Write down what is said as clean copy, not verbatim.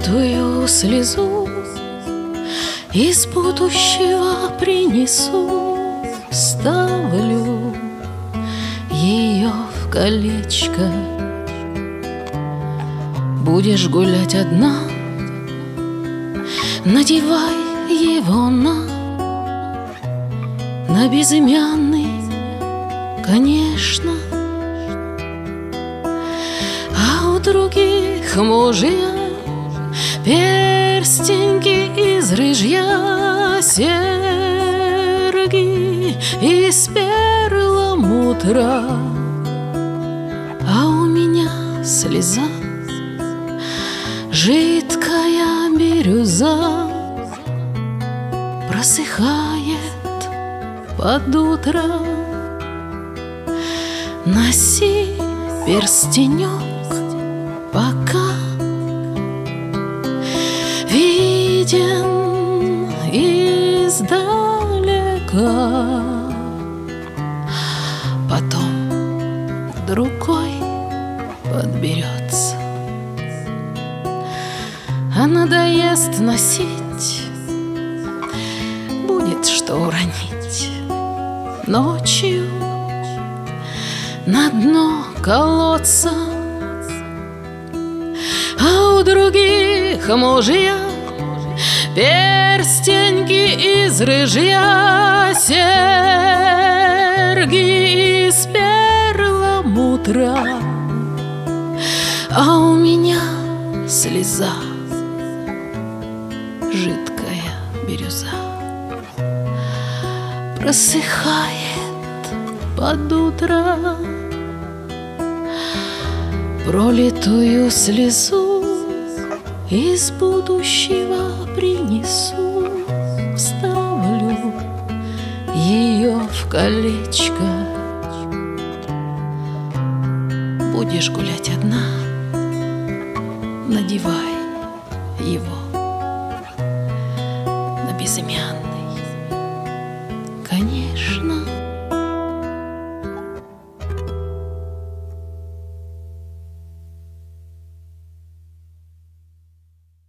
Пролитую слезу из будущего принесу, ставлю ее в колечко. Будешь гулять одна, надевай его на безымянный, конечно. А у других мужья перстеньки из рыжья, серьги из перламутра. А у меня слеза, жидкая бирюза, просыхает под утро. Носи перстенек, пока виден издалека. Потом другой подберется, а надоест носить, будет что уронить. Ночью на дно колодца. А у других мужья перстеньки из рыжья, серьги из перламутра. А у меня слеза, жидкая бирюза, просыхает под утро. Пролитую слезу из будущего принесу, вставлю ее в колечко. Будешь гулять одна, надевай его на безымянный, конечно.